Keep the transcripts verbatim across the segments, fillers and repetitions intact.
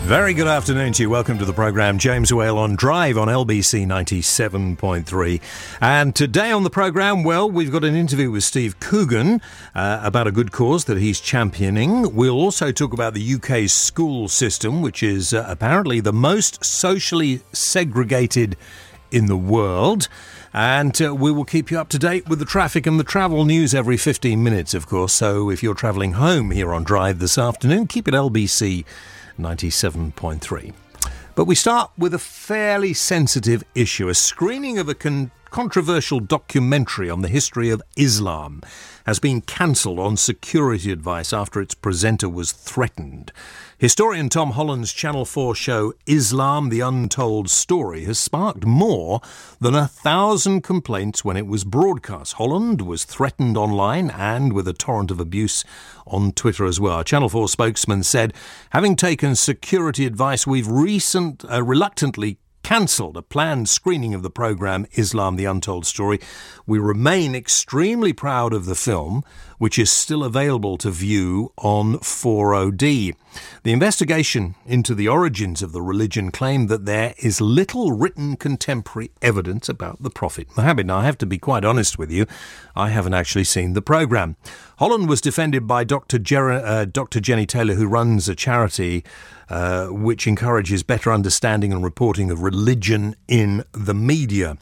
Very good afternoon to you. Welcome to the programme. James Whale on Drive on L B C ninety-seven point three. And today on the programme, well, we've got an interview with Steve Coogan uh, about a good cause that he's championing. We'll also talk about the U K's school system, which is uh, apparently the most socially segregated in the world. And uh, we will keep you up to date with the traffic and the travel news every fifteen minutes, of course. So if you're travelling home here on Drive this afternoon, keep it L B C ninety-seven point three. But we start with a fairly sensitive issue. A screening of a con- controversial documentary on the history of Islam has been cancelled on security advice after its presenter was threatened. Historian Tom Holland's Channel four show Islam, The Untold Story has sparked more than a thousand complaints when it was broadcast. Holland was threatened online and with a torrent of abuse on Twitter as well. A Channel four spokesman said, having taken security advice, we've recent, uh, reluctantly cancelled a planned screening of the programme Islam, The Untold Story. We remain extremely proud of the film, which is still available to view on four O D. The investigation into the origins of the religion claimed that there is little written contemporary evidence about the Prophet Muhammad. Now, I have to be quite honest with you, I haven't actually seen the programme. Holland was defended by Doctor Jer- uh, Doctor Jenny Taylor, who runs a charity uh, which encourages better understanding and reporting of religion in the media.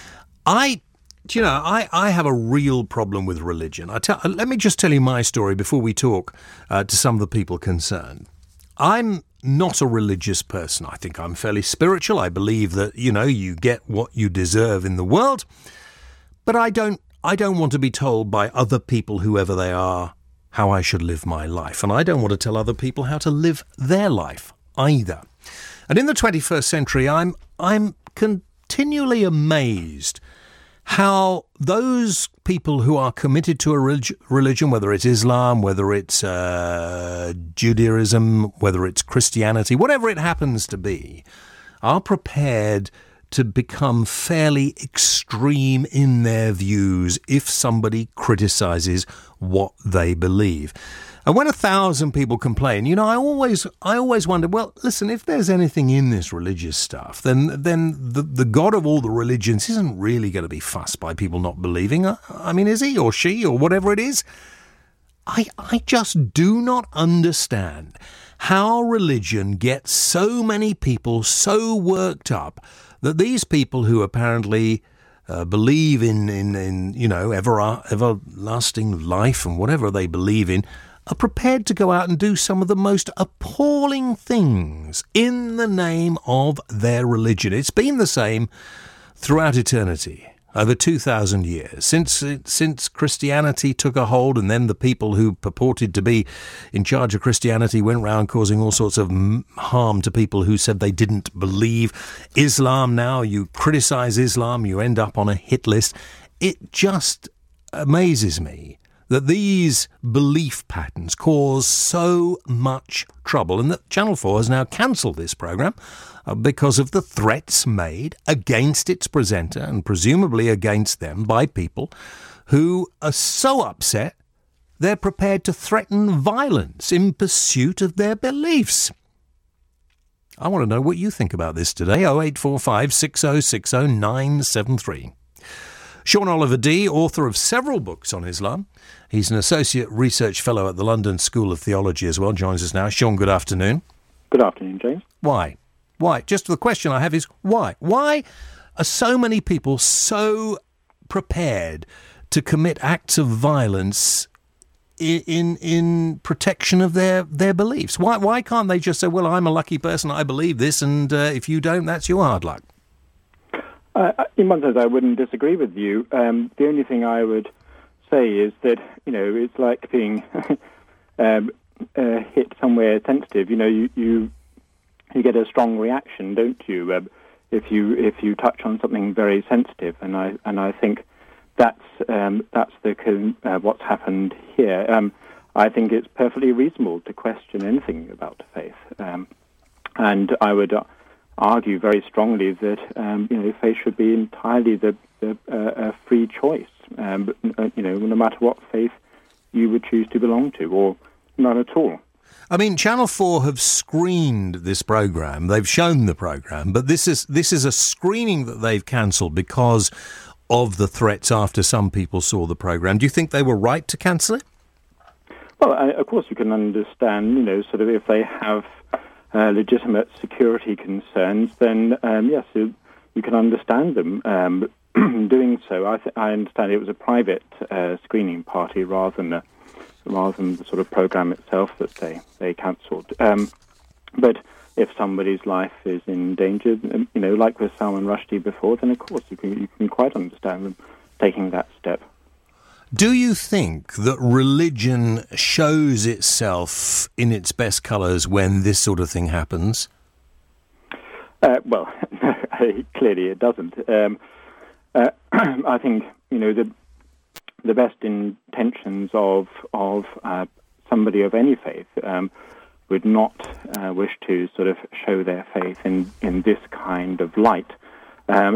I Do you know, I, I have a real problem with religion. I tell, let me just tell you my story before we talk uh, to some of the people concerned. I'm not a religious person. I think I'm fairly spiritual. I believe that, you know, you get what you deserve in the world. But I don't, I don't want to be told by other people, whoever they are, how I should live my life. And I don't want to tell other people how to live their life either. And in the twenty-first century, I'm, I'm continually amazed how those people who are committed to a relig- religion, whether it's Islam, whether it's uh, Judaism, whether it's Christianity, whatever it happens to be, are prepared to become fairly extreme in their views if somebody criticises what they believe. And when a thousand people complain, you know, I always I always wonder, well, listen, if there's anything in this religious stuff, then then the, the God of all the religions isn't really going to be fussed by people not believing. I mean, is he or she or whatever it is? I I just do not understand how religion gets so many people so worked up that these people who apparently Uh, believe in, in, in, you know, ever, everlasting life and whatever they believe in, are prepared to go out and do some of the most appalling things in the name of their religion. It's been the same throughout eternity, over two thousand years, since since Christianity took a hold, and then the people who purported to be in charge of Christianity went round causing all sorts of harm to people who said they didn't believe. Islam now, you criticise Islam, you end up on a hit list. It just amazes me that these belief patterns cause so much trouble, and that Channel four has now cancelled this programme uh, because of the threats made against its presenter and presumably against them by people who are so upset they're prepared to threaten violence in pursuit of their beliefs. I want to know what you think about this today. oh eight four five, six oh six oh, nine seven three. Sean Oliver Dee, author of several books on Islam. He's an Associate Research Fellow at the London School of Theology as well, joins us now. Sean, good afternoon. Good afternoon, James. Why? Why? Just the question I have is why? Why are so many people so prepared to commit acts of violence in in, in protection of their, their beliefs? Why, why can't they just say, well, I'm a lucky person, I believe this, and uh, if you don't, that's your hard luck? Uh, in one sense, I wouldn't disagree with you. Um, the only thing I would say is that, you know, it's like being um, uh, hit somewhere sensitive. You know, you, you you get a strong reaction, don't you, uh, if you if you touch on something very sensitive. And I and I think that's um, that's the uh, what's happened here. Um, I think it's perfectly reasonable to question anything about faith, um, and I would Uh, argue very strongly that um, you know faith should be entirely the, the uh, a free choice. Um, but, uh, you know, no matter what faith you would choose to belong to, or none at all. I mean, Channel four have screened this programme. They've shown the programme, but this is this is a screening that they've cancelled because of the threats after some people saw the programme. Do you think they were right to cancel it? Well, I, of course you can understand, you know, sort of if they have uh, legitimate security concerns, then um, yes, you, you can understand them um, doing so. I, th- I understand it was a private uh, screening party rather than a rather than the sort of programme itself that they, they cancelled. Um, but if somebody's life is in danger, you know, like with Salman Rushdie before, then of course you can you can quite understand them taking that step. Do you think that religion shows itself in its best colours when this sort of thing happens? Uh, well, clearly it doesn't. Um, uh, I think, you know, the the best intentions of of uh, somebody of any faith um, would not uh, wish to sort of show their faith in, in this kind of light. Um,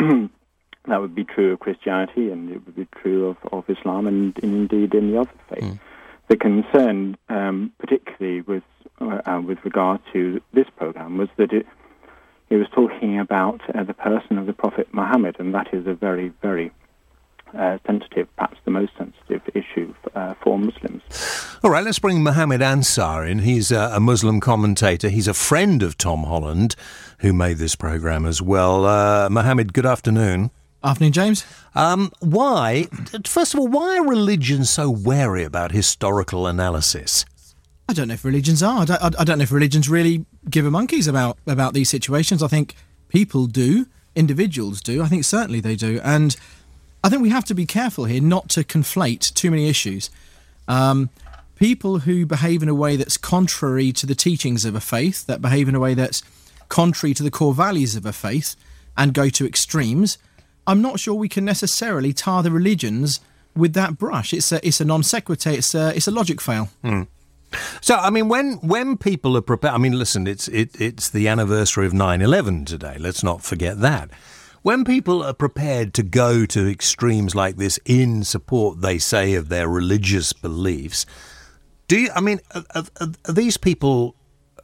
that would be true of Christianity, and it would be true of, of Islam, and, and indeed in the other faiths. Mm. The concern, um, particularly with uh, with regard to this program, was that it it was talking about uh, the person of the Prophet Muhammad, and that is a very, very Uh, sensitive, perhaps the most sensitive issue uh, for Muslims. All right, let's bring Mohammed Ansar in. He's uh, a Muslim commentator. He's a friend of Tom Holland, who made this programme as well. Uh, Mohammed, good afternoon. Afternoon, James. Um, why, first of all, why are religions so wary about historical analysis? I don't know if religions are. I don't, I don't know if religions really give a monkeys about, about these situations. I think people do, individuals do. I think certainly they do. And I think we have to be careful here not to conflate too many issues. Um, people who behave in a way that's contrary to the teachings of a faith, that behave in a way that's contrary to the core values of a faith, and go to extremes, I'm not sure we can necessarily tar the religions with that brush. It's a, it's a non sequitur, it's a, it's a logic fail. Mm. So, I mean, when when people are prepared... I mean, listen, it's it, it's the anniversary of nine eleven today. Let's not forget that. When people are prepared to go to extremes like this in support, they say, of their religious beliefs, do you, I mean, are, are, are these people,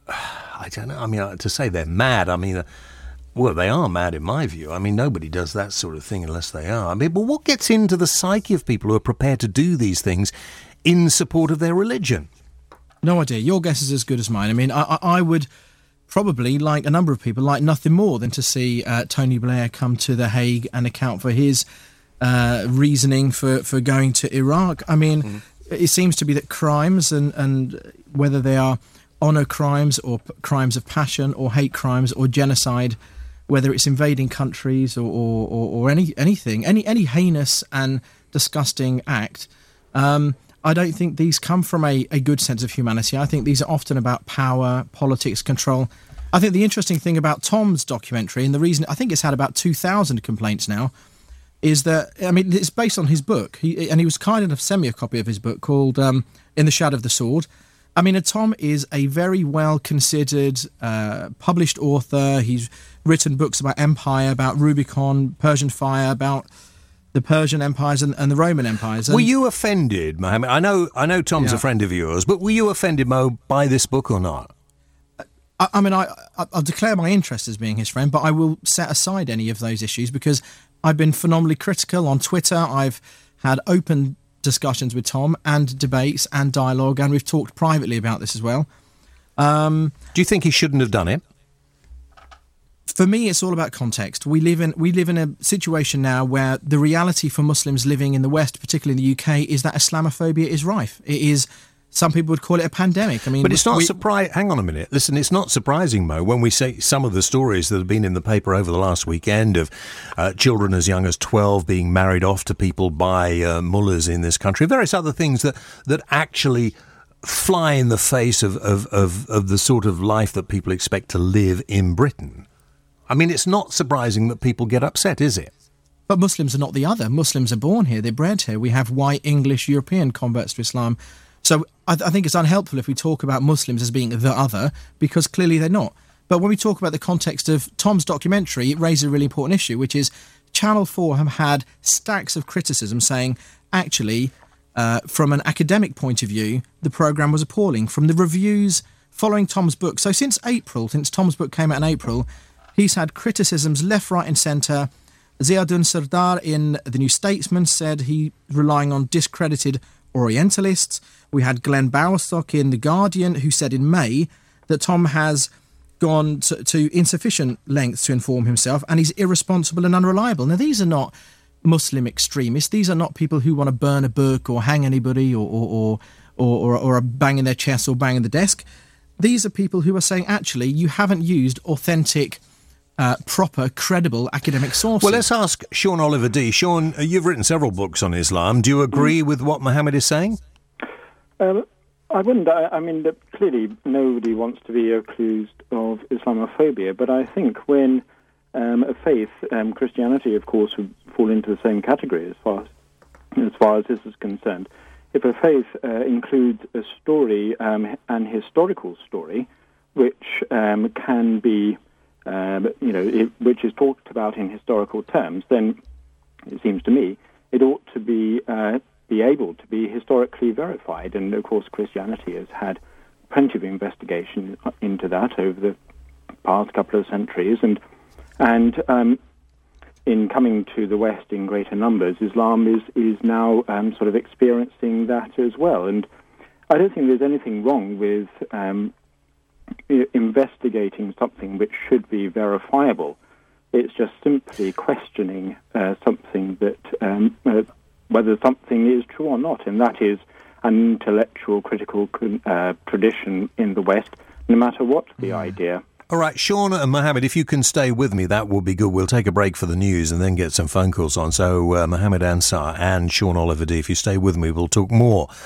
I don't know, I mean, to say they're mad, I mean, well, they are mad in my view. I mean, nobody does that sort of thing unless they are. I mean, but what gets into the psyche of people who are prepared to do these things in support of their religion? No idea. Your guess is as good as mine. I mean, I, I, I would... probably, like a number of people, like nothing more than to see uh, Tony Blair come to The Hague and account for his uh, reasoning for, for going to Iraq. I mean, mm. it seems to be that crimes, and, and whether they are honour crimes or p- crimes of passion or hate crimes or genocide, whether it's invading countries or, or, or, or any anything, any, any heinous and disgusting act, um, I don't think these come from a, a good sense of humanity. I think these are often about power, politics, control. I think the interesting thing about Tom's documentary, and the reason I think it's had about two thousand complaints now, is that, I mean, it's based on his book. He, and he was kind enough to send me a copy of his book called um, In the Shadow of the Sword. I mean, Tom is a very well-considered, uh, published author. He's written books about empire, about Rubicon, Persian Fire, about the Persian empires and, and the Roman empires. And were you offended, Mohammed? I know I know Tom's yeah. a friend of yours, but were you offended, Mo, by this book or not? I, I mean, I, I'll declare my interest as being his friend, but I will set aside any of those issues because I've been phenomenally critical on Twitter. I've had open discussions with Tom and debates and dialogue, and we've talked privately about this as well. Um, Do you think he shouldn't have done it? For me, it's all about context. We live in we live in a situation now where the reality for Muslims living in the West, particularly in the U K, is that Islamophobia is rife. It is, some people would call it a pandemic. I mean, but it's not we, surprising. Hang on a minute. Listen, it's not surprising, Mo, when we say some of the stories that have been in the paper over the last weekend of uh, children as young as twelve being married off to people by uh, mullahs in this country, various other things that that actually fly in the face of, of, of, of the sort of life that people expect to live in Britain. I mean, it's not surprising that people get upset, is it? But Muslims are not the other. Muslims are born here. They're bred here. We have white, English, European converts to Islam. So I, th- I think it's unhelpful if we talk about Muslims as being the other, because clearly they're not. But when we talk about the context of Tom's documentary, it raises a really important issue, which is Channel four have had stacks of criticism saying, actually, uh, from an academic point of view, the programme was appalling. From the reviews following Tom's book, so since April, since Tom's book came out in April, he's had criticisms left, right and centre. Ziauddin Sardar in The New Statesman said he relying on discredited Orientalists. We had Glenn Bowersock in The Guardian, who said in May that Tom has gone to, to insufficient lengths to inform himself and he's irresponsible and unreliable. Now, these are not Muslim extremists. These are not people who want to burn a book or hang anybody or or or, or, or, or are banging their chest or banging the desk. These are people who are saying, actually, you haven't used authentic Uh, proper, credible academic sources. Well, let's ask Sean Oliver Dee. Sean, you've written several books on Islam. Do you agree mm. with what Mohammed is saying? Um, I wouldn't. I, I mean, clearly nobody wants to be accused of Islamophobia, but I think when um, a faith, um, Christianity, of course, would fall into the same category as far as, as far as this is concerned. If a faith uh, includes a story, um, an historical story, which um, can be Um, you know, it, which is talked about in historical terms, then it seems to me it ought to be uh, be able to be historically verified. And of course, Christianity has had plenty of investigation into that over the past couple of centuries, and and um, in coming to the West in greater numbers, Islam is is now um, sort of experiencing that as well. And I don't think there's anything wrong with Um, investigating something which should be verifiable. It's just simply questioning uh, something that, um, uh, whether something is true or not, and that is an intellectual, critical uh, tradition in the West, no matter what the yeah. idea. All right, Sean and Mohammed, if you can stay with me, that will be good. We'll take a break for the news and then get some phone calls on. So uh, Mohammed Ansar and Sean Oliver Dee, if you stay with me, we'll talk more